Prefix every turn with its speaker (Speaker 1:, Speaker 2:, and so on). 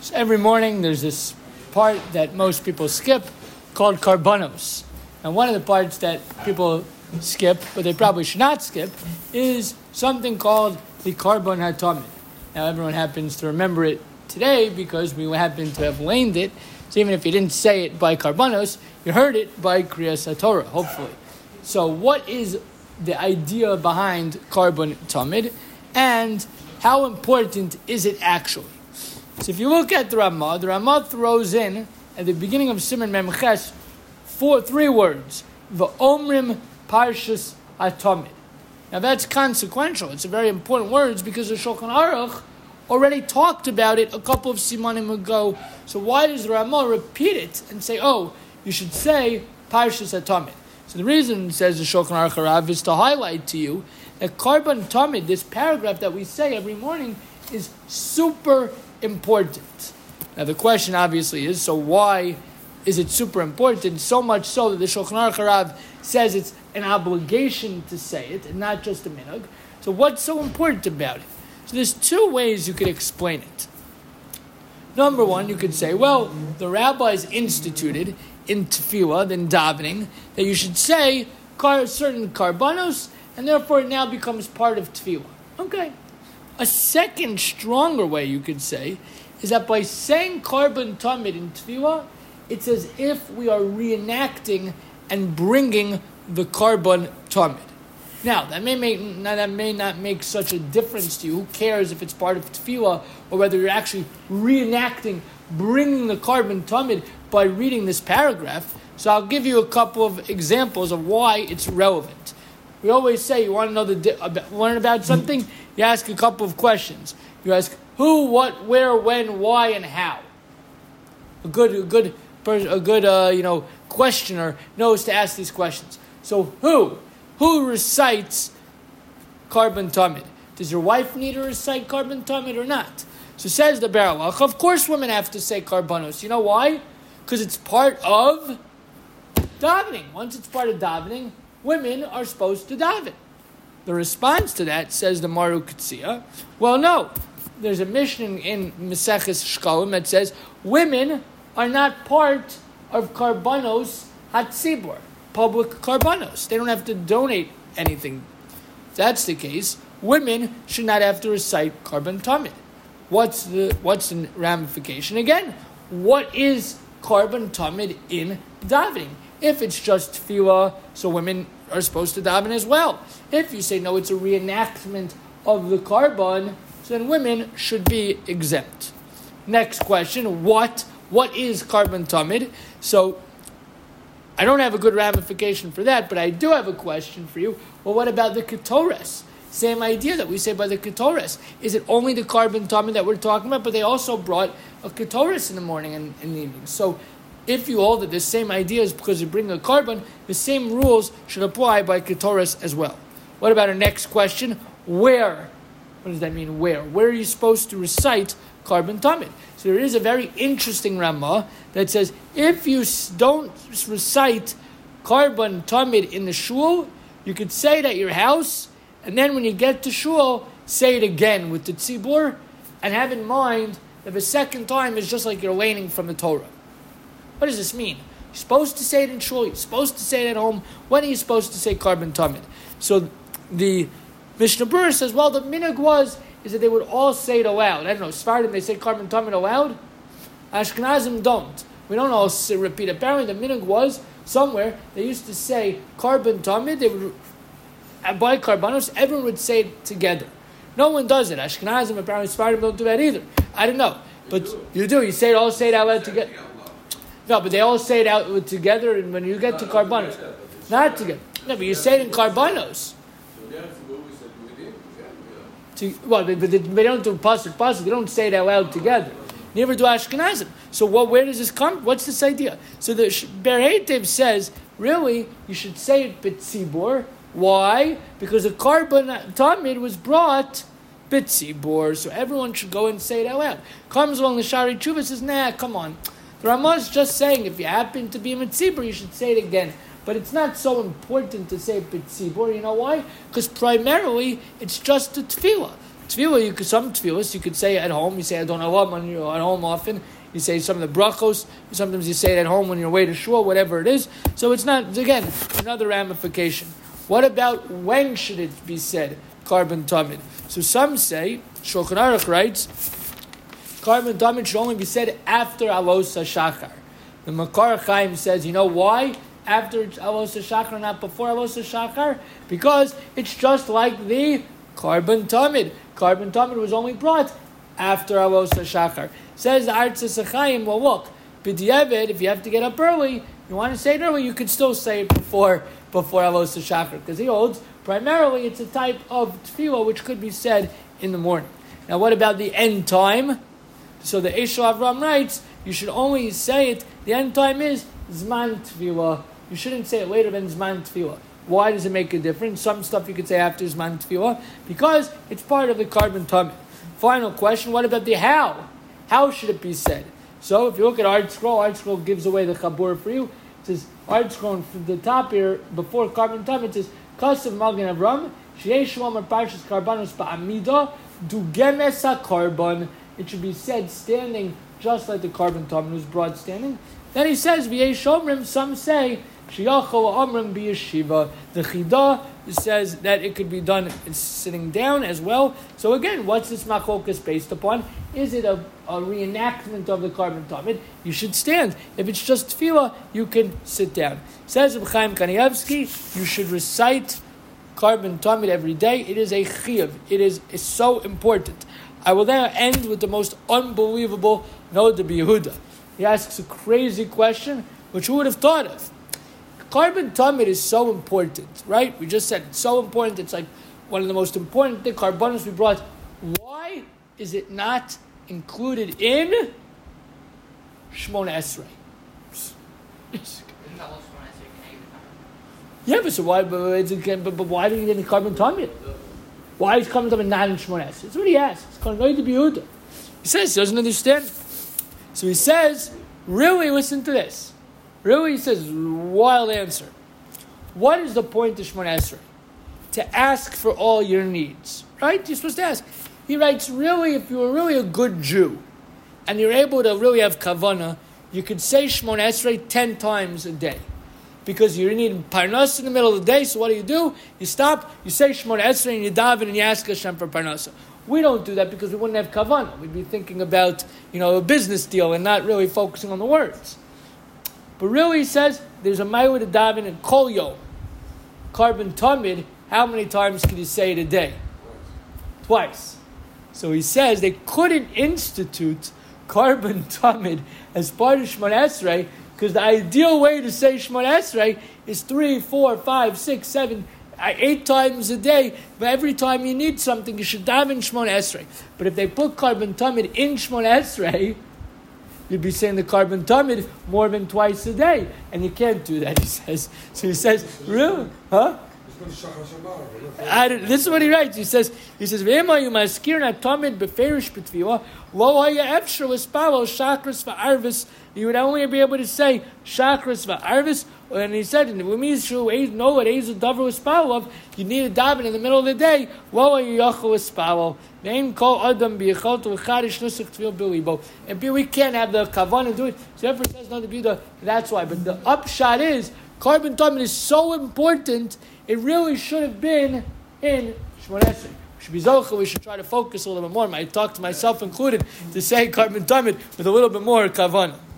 Speaker 1: So every morning there's this part that most people skip called karbanos. And one of the parts that people skip, but they probably should not skip, is something called the Karbon HaTamid. Now everyone happens to remember it today because we happen to have laned it. So even if you didn't say it by karbanos, you heard it by Kriyas HaTorah, hopefully. So what is the idea behind Karbon Tamid, and how important is it actually? So if you look at the Ramah throws in, at the beginning of Siman Memches, three words, V'omrim Parshas HaTamid. Now that's consequential. It's a very important words because the Shulchan Aruch already talked about it a couple of simanim ago. So why does the Ramah repeat it and say, you should say Parshas HaTamid? So the reason, says the Shulchan Aruch Harav, is to highlight to you that Karbon Tamid, this paragraph that we say every morning, is super important. Now the question obviously is, so why is it super important? So much so that the Shulchan Aruch Harav says it's an obligation to say it, and not just a minhag. So what's so important about it? So there's two ways you could explain it. Number one, you could say, the rabbis instituted in tefillah, in davening, that you should say certain karbanos, and therefore it now becomes part of tefillah. Okay. A second, stronger way you could say is that by saying Karbon Tamid in tefillah, it's as if we are reenacting and bringing the Karbon Tamid. Now, that may not make such a difference to you. Who cares if it's part of tefillah or whether you're actually reenacting, bringing the Karbon Tamid by reading this paragraph? So I'll give you a couple of examples of why it's relevant. We always say you want to know learn about something. You ask a couple of questions. You ask who, what, where, when, why, and how. A good questioner knows to ask these questions. So who recites Karbon Tamid? Does your wife need to recite Karbon Tamid or not? So says the Baralach, of course women have to say karbanos. You know why? Because it's part of davening. Once it's part of davening, women are supposed to daven. The response to that, says the Maru Ketzia, no. There's a mission in Maseches Shkalim that says women are not part of karbanos hatzibur, public karbanos. They don't have to donate anything. If that's the case, women should not have to recite Karbon Tamid. What's the ramification? Again, what is Karbon Tamid in davening? If it's just tefillah, so women are supposed to daven as well. If you say no, it's a reenactment of the Karbon, so then women should be exempt. Next question, what is Karbon Tamid? So I don't have a good ramification for that, but I do have a question for you. Well, what about the Ketores? Same idea that we say by the Ketores. Is it only the Karbon Tamid that we're talking about? But they also brought a Ketores in the morning and in the evening. So if you hold that the same idea is because you bring a Karbon, the same rules should apply by Ketores as well. What about our next question? Where? What does that mean, where? Where are you supposed to recite Karbon Tamid? So there is a very interesting Ramah that says, if you don't recite Karbon Tamid in the shul, you could say it at your house, and then when you get to shul, say it again with the tzibur, and have in mind that the second time is just like you're learning from the Torah. What does this mean? You're supposed to say it in shul, you're supposed to say it at home. When are you supposed to say Karbon Tamid? So the Mishnah Berurah says, the minhag is that they would all say it aloud. I don't know, Sfardim, they say Karbon Tamid aloud. Ashkenazim don't. We don't all repeat it. Apparently the minhag was, somewhere, they used to say Karbon Tamid, they would, by karbanos, everyone would say it together. No one does it. Ashkenazim, apparently Sfardim don't do that either. I don't know. But you do. You say it out loud together. No, but they all say it out together, and when you get to karbanos, not together. No, but you say it in karbanos. They don't do pasuk. They don't say it out loud together. Neither do Ashkenazim. So where does this come? What's this idea? So the Ber Heitev says, really, you should say it b'tzibur. Why? Because the Karbon Tamid was brought b'tzibur, so everyone should go and say it out loud. Comes along the Shari Tshuva, says, come on. The Ramah is just saying, if you happen to be a mitzibur, you should say it again. But it's not so important to say b'tzibur. You know why? Because primarily, it's just a tefillah. Tefillah, some tefillahs you could say at home. You say Adon Olam when you're at home often. You say some of the brachos. Sometimes you say it at home when you're away to shul, whatever it is. So it's not, again, another ramification. What about when should it be said, Karban Tamid? So some say, Shulchan Aruch writes, Karban Tamid should only be said after Alos HaShachar. The Makar Chaim says, you know why? After Alos HaShachar, not before Alos HaShachar? Because it's just like the Karban Tamid. Karban Tamid was only brought after Alos HaShachar. Says the Artzas HaChaim, well look, B'diavad, if you have to get up early, you want to say it early, you could still say it before Alos HaShachar, because he holds primarily it's a type of tefillah which could be said in the morning. Now what about the end time? So the Eshel Avram writes, you should only say it, the end time is Zman Tefillah. You shouldn't say it later than Zman Tefillah. Why does it make a difference? Some stuff you could say after Zman Tefillah, because it's part of the Karban Tamid. Final question, what about the how? How should it be said? So if you look at Art Scroll gives away the Chabur for you. It says, Art Scroll from the top here, before Karban Tamid, it says, Kasav Magen Avram, Sheyesh Shalom Parshas Karbanos Ba'amida, Dugemes HaKarban. It should be said standing, just like the Karban Tamid was brought standing. Then he says, V'yesh Omrim, some say, Sheyachol Omrim B'yeshiva. The Chidah says that it could be done sitting down as well. So again, what's this machlokas based upon? Is it a reenactment of the Karban Tamid? You should stand. If it's just tefillah, you can sit down. Says Reb Chaim Kanievsky, you should recite Karban Tamid every day. It is a chiyuv. It's so important. I will now end with the most unbelievable Noda B'Yehuda. He asks a crazy question, which who would have thought of? Karban Tamid is so important, right? We just said it's so important. It's like one of the most important things, Karbanos we brought. Why is it not included in Shmona Esrei? Yeah, but so why? But why do you get in Karban Tamid? Why is Karban Tamid not in Shmona Esrei? That's what he asks. It's going to be Yehuda. He says he doesn't understand. So he says, really, listen to this. Really, he says, wild answer. What is the point of Shmona Esrei? To ask for all your needs, right? You're supposed to ask. He writes, really, if you're really a good Jew, and you're able to really have kavanah, you could say Shmona Esrei 10 times a day. Because you need parnas in the middle of the day, so what do? You stop, you say Shmona Esrei, and you daven, and you ask Hashem for parnasa. We don't do that because we wouldn't have kavanah. We'd be thinking about, a business deal and not really focusing on the words. But really, he says, there's a ma'ila to daven in kol yom. Karban Tamid, how many times can you say it a day? Twice. So he says they couldn't institute Karban Tamid as part of Shmona Esrei because the ideal way to say Shmona Esrei is 3, 4, 5, 6, 7, 8 times a day. But every time you need something, you should daven Shmona Esrei. But if they put Karban Tamid in Shmona Esrei, you'd be saying the Karban Tamid more than twice a day. And you can't do that, he says. So he says, really? Huh? This is what he writes. He says, "V'ema you maskir na tamid beferish betfilah lo haya efshar l'spalo shakras va'arvis." You would only be able to say shakras va'arvis. And he said, "And when you know what Ezel Davar l'spalo of, you need a daven in the middle of the day. Lo haya yachol l'spalo. Name kol adam b'yachol l'chadish nusach tefillah bilibo." And we can't have the kavan and do it. So therefore, it says no to be the. That's why. But the upshot is, Karban Tamid is so important. It really should have been in Shmona Esrei. We should be zocha. We should try to focus a little bit more. I talk to myself included to say Karban Tamid with a little bit more kavanah.